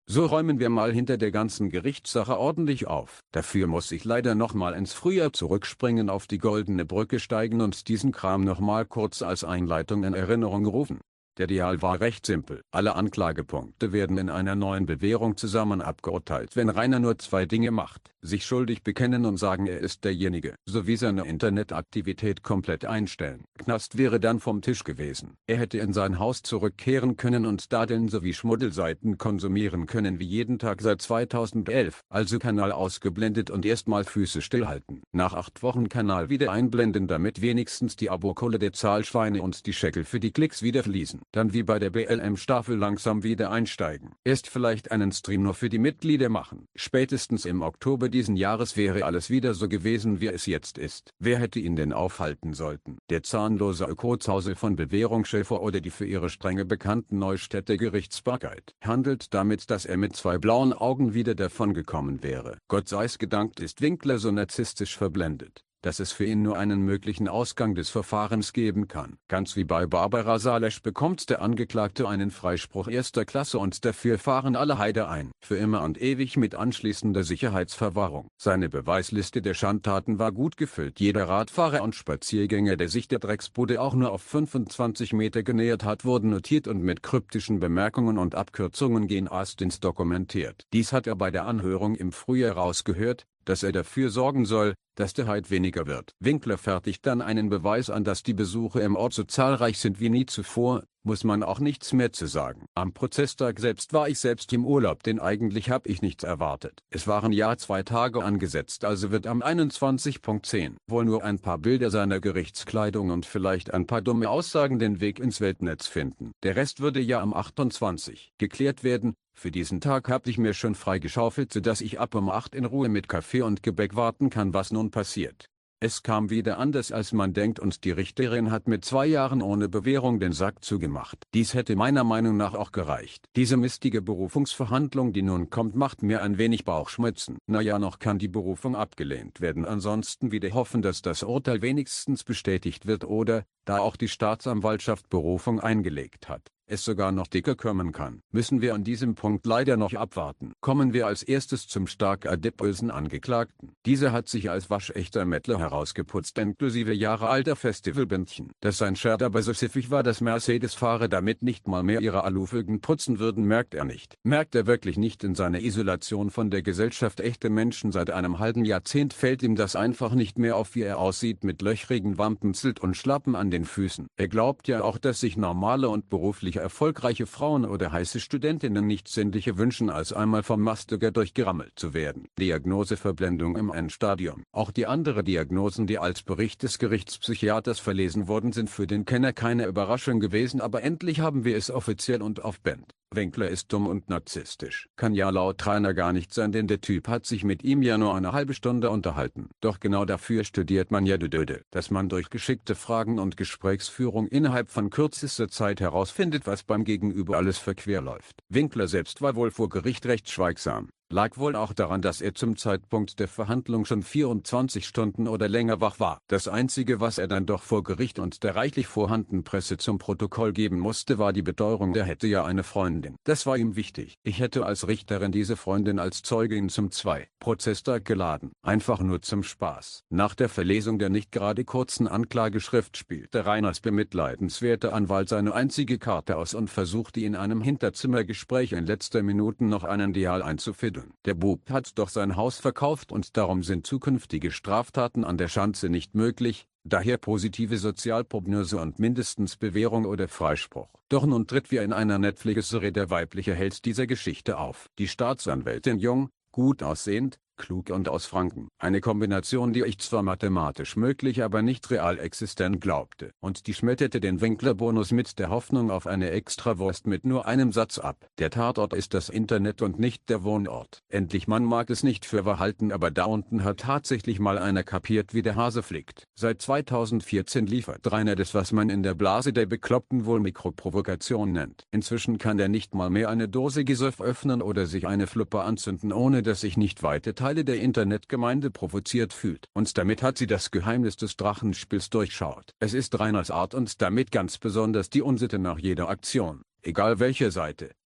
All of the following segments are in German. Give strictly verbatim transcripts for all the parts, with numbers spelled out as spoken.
So räumen wir mal hinter der ganzen Gerichtssache ordentlich auf. Dafür muss ich leider nochmal ins Frühjahr zurückspringen, auf die Goldene Brücke steigen und diesen Kram nochmal kurz als Einleitung in Erinnerung rufen. Der Deal war recht simpel. Alle Anklagepunkte werden in einer neuen Bewährung zusammen abgeurteilt, wenn Rainer nur zwei Dinge macht: sich schuldig bekennen und sagen, er ist derjenige, sowie seine Internetaktivität komplett einstellen. Knast wäre dann vom Tisch gewesen. Er hätte in sein Haus zurückkehren können und Dadeln sowie Schmuddelseiten konsumieren können wie jeden Tag seit zweitausendelf. Also Kanal ausgeblendet und erstmal Füße stillhalten. Nach acht Wochen Kanal wieder einblenden, damit wenigstens die Abokohle der Zahlschweine und die Scheckel für die Klicks wieder fließen. Dann wie bei der B L M-Staffel langsam wieder einsteigen. Erst vielleicht einen Stream nur für die Mitglieder machen. Spätestens im Oktober diesen Jahres wäre alles wieder so gewesen, wie es jetzt ist. Wer hätte ihn denn aufhalten sollten? Der zahnlose Ökozause von Bewährungsschäfer oder die für ihre Strenge bekannten Neustädter Gerichtsbarkeit? Handelt damit, dass er mit zwei blauen Augen wieder davongekommen wäre. Gott sei's gedankt, ist Winkler so narzisstisch verblendet, dass es für ihn nur einen möglichen Ausgang des Verfahrens geben kann. Ganz wie bei Barbara Salesch bekommt der Angeklagte einen Freispruch erster Klasse und dafür fahren alle Heide ein. Für immer und ewig mit anschließender Sicherheitsverwahrung. Seine Beweisliste der Schandtaten war gut gefüllt. Jeder Radfahrer und Spaziergänger, der sich der Drecksbude auch nur auf fünfundzwanzig Meter genähert hat, wurde notiert und mit kryptischen Bemerkungen und Abkürzungen gen Astins dokumentiert. Dies hat er bei der Anhörung im Frühjahr rausgehört, dass er dafür sorgen soll, dass der Heid weniger wird. Winkler fertigt dann einen Beweis an, dass die Besuche im Ort so zahlreich sind wie nie zuvor, muss man auch nichts mehr zu sagen. Am Prozesstag selbst war ich selbst im Urlaub, denn eigentlich habe ich nichts erwartet. Es waren ja zwei Tage angesetzt, also wird am einundzwanzig Uhr zehn wohl nur ein paar Bilder seiner Gerichtskleidung und vielleicht ein paar dumme Aussagen den Weg ins Weltnetz finden. Der Rest würde ja am achtundzwanzig geklärt werden. Für diesen Tag habe ich mir schon freigeschaufelt, sodass ich ab um acht in Ruhe mit Kaffee und Gebäck warten kann, was nun passiert. Es kam wieder anders als man denkt und die Richterin hat mit zwei Jahren ohne Bewährung den Sack zugemacht. Dies hätte meiner Meinung nach auch gereicht. Diese mistige Berufungsverhandlung, die nun kommt, macht mir ein wenig Bauchschmerzen. Naja, noch kann die Berufung abgelehnt werden, ansonsten wieder hoffen, dass das Urteil wenigstens bestätigt wird oder, da auch die Staatsanwaltschaft Berufung eingelegt hat, es sogar noch dicker kommen kann. Müssen wir an diesem Punkt leider noch abwarten. Kommen wir als erstes zum stark adipösen Angeklagten. Dieser hat sich als waschechter Mettler herausgeputzt, inklusive Jahre alter Festivalbändchen. Dass sein Shirt aber so siffig war, dass Mercedes-Fahrer damit nicht mal mehr ihre Alufelgen putzen würden, merkt er nicht. Merkt er wirklich nicht. In seiner Isolation von der Gesellschaft echte Menschen seit einem halben Jahrzehnt fällt ihm das einfach nicht mehr auf, wie er aussieht mit löchrigen Wampenzelt und Schlappen an den Füßen. Er glaubt ja auch, dass sich normale und beruflich erfolgreiche Frauen oder heiße Studentinnen nichts sehnlicher wünschen, als einmal vom Mastiger durchgerammelt zu werden. Diagnoseverblendung im Endstadium. Auch die anderen Diagnosen, die als Bericht des Gerichtspsychiaters verlesen wurden, sind für den Kenner keine Überraschung gewesen, aber endlich haben wir es offiziell und auf Band. Winkler ist dumm und narzisstisch. Kann ja laut Rainer gar nicht sein, denn der Typ hat sich mit ihm ja nur eine halbe Stunde unterhalten. Doch genau dafür studiert man ja Dödöde, dass man durch geschickte Fragen und Gesprächsführung innerhalb von kürzester Zeit herausfindet, was beim Gegenüber alles verquer läuft. Winkler selbst war wohl vor Gericht recht schweigsam. Lag wohl auch daran, dass er zum Zeitpunkt der Verhandlung schon vierundzwanzig Stunden oder länger wach war. Das Einzige, was er dann doch vor Gericht und der reichlich vorhandenen Presse zum Protokoll geben musste, war die Beteuerung, er hätte ja eine Freundin. Das war ihm wichtig. Ich hätte als Richterin diese Freundin als Zeugin zum Zwei-Prozesstag geladen. Einfach nur zum Spaß. Nach der Verlesung der nicht gerade kurzen Anklageschrift spielte Rainers bemitleidenswerter Anwalt seine einzige Karte aus und versuchte in einem Hinterzimmergespräch in letzter Minute noch einen Deal einzufädeln. Der Bub hat doch sein Haus verkauft und darum sind zukünftige Straftaten an der Schanze nicht möglich, daher positive Sozialprognose und mindestens Bewährung oder Freispruch. Doch nun tritt wie in einer Netflix-Serie der weibliche Held dieser Geschichte auf. Die Staatsanwältin jung, gut aussehend, klug und aus Franken. Eine Kombination, die ich zwar mathematisch möglich, aber nicht real existent glaubte. Und die schmetterte den Winkler-Bonus mit der Hoffnung auf eine Extrawurst mit nur einem Satz ab. Der Tatort ist das Internet und nicht der Wohnort. Endlich, man mag es nicht für wahr halten, aber da unten hat tatsächlich mal einer kapiert, wie der Hase fliegt. Seit zweitausendvierzehn liefert Rainer das, was man in der Blase der Bekloppten wohl Mikroprovokation nennt. Inzwischen kann er nicht mal mehr eine Dose Gesöff öffnen oder sich eine Fluppe anzünden, ohne dass sich nicht weite Teile der Internetgemeinde provoziert fühlt. Und damit hat sie das Geheimnis des Drachenspiels durchschaut. Es ist Rainers Art und damit ganz besonders die Unsitte nach jeder Aktion, egal welcher Seite,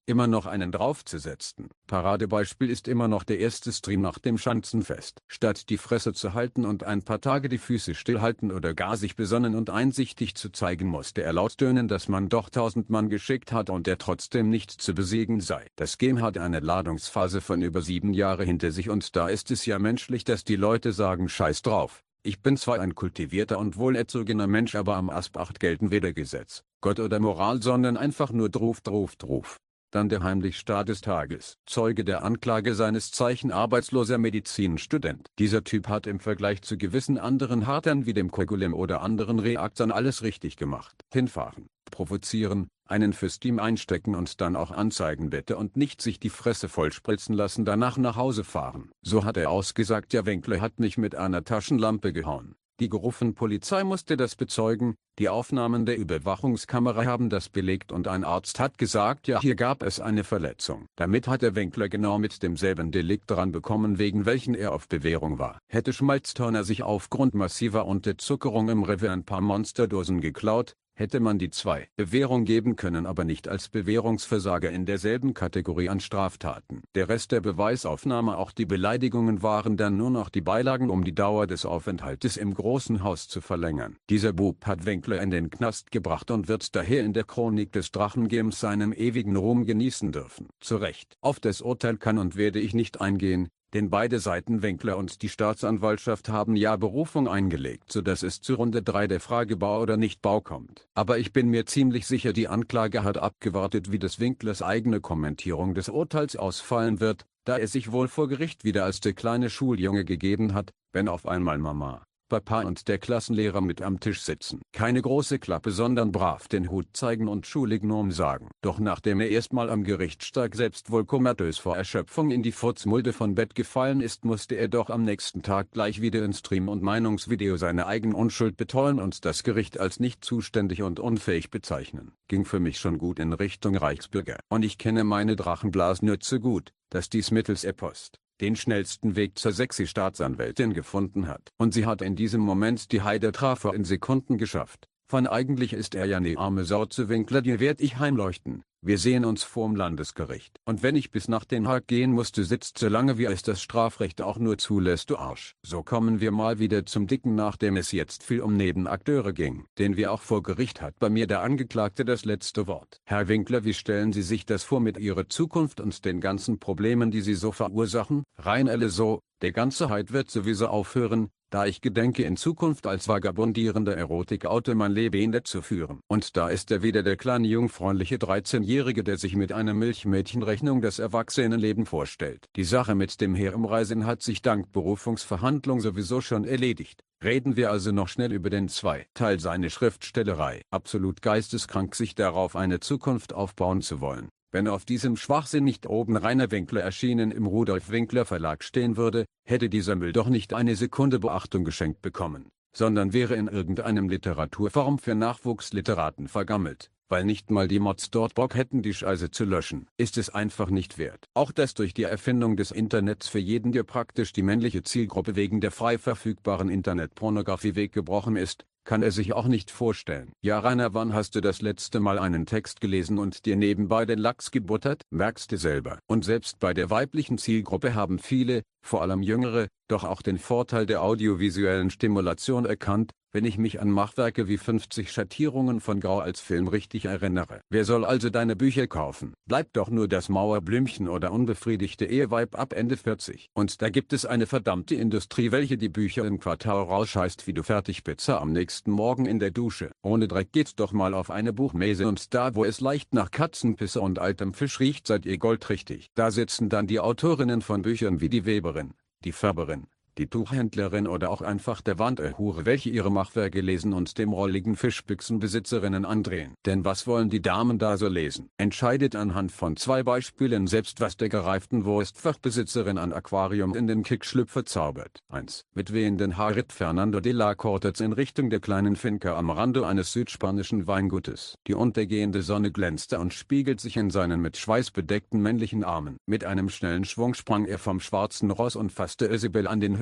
immer noch einen draufzusetzen. Paradebeispiel ist immer noch der erste Stream nach dem Schanzenfest. Statt die Fresse zu halten und ein paar Tage die Füße stillhalten oder gar sich besonnen und einsichtig zu zeigen, musste er laut stöhnen, dass man doch tausend Mann geschickt hat und er trotzdem nicht zu besiegen sei. Das Game hat eine Ladungsphase von über sieben Jahre hinter sich und da ist es ja menschlich, dass die Leute sagen, scheiß drauf. Ich bin zwar ein kultivierter und wohlerzogener Mensch, aber am Aspacht gelten weder Gesetz, Gott oder Moral, sondern einfach nur Druf, Druf, Druf. Dann der Heimlichstart des Tages. Zeuge der Anklage, seines Zeichen arbeitsloser Medizinstudent. Dieser Typ hat im Vergleich zu gewissen anderen Hartern wie dem Kogulim oder anderen Reaktern alles richtig gemacht. Hinfahren, provozieren, einen für Steam einstecken und dann auch anzeigen bitte und nicht sich die Fresse vollspritzen lassen, danach nach Hause fahren. So hat er ausgesagt, ja, Winkler hat mich mit einer Taschenlampe gehauen. Die gerufen Polizei musste das bezeugen, die Aufnahmen der Überwachungskamera haben das belegt und ein Arzt hat gesagt, ja, hier gab es eine Verletzung. Damit hat der Winkler genau mit demselben Delikt dran bekommen, wegen welchen er auf Bewährung war. Hätte Schmalzturner sich aufgrund massiver Unterzuckerung im Revier ein paar Monsterdosen geklaut, hätte man die zwei Bewährung geben können, aber nicht als Bewährungsversager in derselben Kategorie an Straftaten. Der Rest der Beweisaufnahme, auch die Beleidigungen, waren dann nur noch die Beilagen, um die Dauer des Aufenthaltes im großen Haus zu verlängern. Dieser Bub hat Winkler in den Knast gebracht und wird daher in der Chronik des Drachengames seinen ewigen Ruhm genießen dürfen. Zu Recht. Auf das Urteil kann und werde ich nicht eingehen, denn beide Seiten, Winkler und die Staatsanwaltschaft, haben ja Berufung eingelegt, sodass es zu Runde drei der Frage Bau oder nicht Bau kommt. Aber ich bin mir ziemlich sicher, die Anklage hat abgewartet, wie des Winklers eigene Kommentierung des Urteils ausfallen wird, da er sich wohl vor Gericht wieder als der kleine Schuljunge gegeben hat, wenn auf einmal Mama, Papa und der Klassenlehrer mit am Tisch sitzen. Keine große Klappe, sondern brav den Hut zeigen und Schulignom sagen. Doch nachdem er erstmal am Gerichtstag selbst wohl komatös vor Erschöpfung in die Furzmulde von Bett gefallen ist, musste er doch am nächsten Tag gleich wieder in Stream und Meinungsvideo seine eigene Unschuld beteuern und das Gericht als nicht zuständig und unfähig bezeichnen. Ging für mich schon gut in Richtung Reichsbürger. Und ich kenne meine Drachenblasnütze gut, dass dies mittels E-Post den schnellsten Weg zur sexy Staatsanwältin gefunden hat. Und sie hat in diesem Moment die Heide Trafo in Sekunden geschafft. Von eigentlich ist er ja ne arme Sau zu Winkler, dir werd ich heimleuchten. Wir sehen uns vorm Landesgericht. Und wenn ich bis nach Den Haag gehen musste, sitzt so lange wie es das Strafrecht auch nur zulässt, du Arsch. So kommen wir mal wieder zum Dicken, nachdem es jetzt viel um Nebenakteure ging. Den wir auch vor Gericht, hat bei mir der Angeklagte das letzte Wort. Herr Winkler, wie stellen Sie sich das vor mit Ihrer Zukunft und den ganzen Problemen, die Sie so verursachen? Rein elle so, der ganze Hype wird sowieso aufhören, da ich gedenke, in Zukunft als vagabundierender Erotikautor mein Leben zu führen. Und da ist er wieder, der kleine jungfräuliche dreizehnjährige, der sich mit einer Milchmädchenrechnung das Erwachsenenleben vorstellt. Die Sache mit dem Herumreisen hat sich dank Berufungsverhandlung sowieso schon erledigt. Reden wir also noch schnell über den zweiten Teil, seine Schriftstellerei. Absolut geisteskrank, sich darauf eine Zukunft aufbauen zu wollen. Wenn auf diesem Schwachsinn nicht oben Rainer Winkler erschienen im Rudolf Winkler Verlag stehen würde, hätte dieser Müll doch nicht eine Sekunde Beachtung geschenkt bekommen, sondern wäre in irgendeinem Literaturforum für Nachwuchsliteraten vergammelt, weil nicht mal die Mods dort Bock hätten, die Scheiße zu löschen. Ist es einfach nicht wert. Auch dass durch die Erfindung des Internets für jeden, der praktisch die männliche Zielgruppe wegen der frei verfügbaren Internetpornografie weggebrochen ist, kann er sich auch nicht vorstellen. Ja, Rainer, wann hast du das letzte Mal einen Text gelesen und dir nebenbei den Lachs gebuttert? Merkst du selber. Und selbst bei der weiblichen Zielgruppe haben viele, vor allem Jüngere, doch auch den Vorteil der audiovisuellen Stimulation erkannt, wenn ich mich an Machwerke wie fünfzig Schattierungen von Grau als Film richtig erinnere. Wer soll also deine Bücher kaufen? Bleibt doch nur das Mauerblümchen oder unbefriedigte Eheweib ab Ende vierzig. Und da gibt es eine verdammte Industrie, welche die Bücher im Quartal rausscheißt wie du Fertigpizza am nächsten Morgen in der Dusche. Ohne Dreck geht's doch mal auf eine Buchmesse und da, wo es leicht nach Katzenpisse und altem Fisch riecht, seid ihr goldrichtig. Da sitzen dann die Autorinnen von Büchern wie die Weberin, die Färberin, die Tuchhändlerin oder auch einfach der Wanderhure, welche ihre Machwerke lesen und dem rolligen Fischbüchsenbesitzerinnen andrehen. Denn was wollen die Damen da so lesen? Entscheidet anhand von zwei Beispielen selbst, was der gereiften Wurstfachbesitzerin an Aquarium in den Kickschlüpfer zaubert. eins. Mit wehenden Haaren ritt Fernando de la Cortez in Richtung der kleinen Finca am Rande eines südspanischen Weingutes. Die untergehende Sonne glänzte und spiegelt sich in seinen mit Schweiß bedeckten männlichen Armen. Mit einem schnellen Schwung sprang er vom schwarzen Ross und fasste Isabel an den Hüften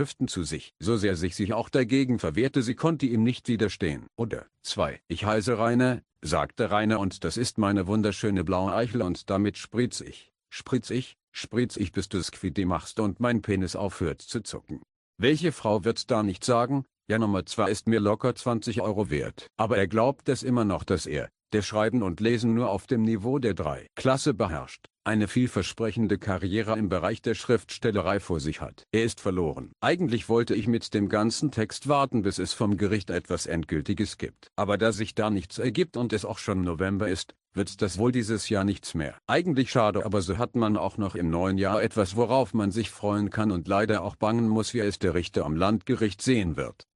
Schriften zu sich. So sehr sich sich auch dagegen verwehrte, sie konnte ihm nicht widerstehen. Oder zwei. Ich heiße Rainer, sagte Rainer, und das ist meine wunderschöne blaue Eichel, und damit spritz ich, spritz ich, spritz ich, bis du Squiddy machst und mein Penis aufhört zu zucken. Welche Frau wird's da nicht sagen? Ja, Nummer zwei ist mir locker zwanzig Euro wert. Aber er glaubt es immer noch, dass er, der Schreiben und Lesen nur auf dem Niveau der drei Klasse beherrscht, eine vielversprechende Karriere im Bereich der Schriftstellerei vor sich hat. Er ist verloren. Eigentlich wollte ich mit dem ganzen Text warten, bis es vom Gericht etwas Endgültiges gibt. Aber da sich da nichts ergibt und es auch schon November ist, wird's das wohl dieses Jahr nichts mehr. Eigentlich schade, aber so hat man auch noch im neuen Jahr etwas, worauf man sich freuen kann und leider auch bangen muss, wie es der Richter am Landgericht sehen wird.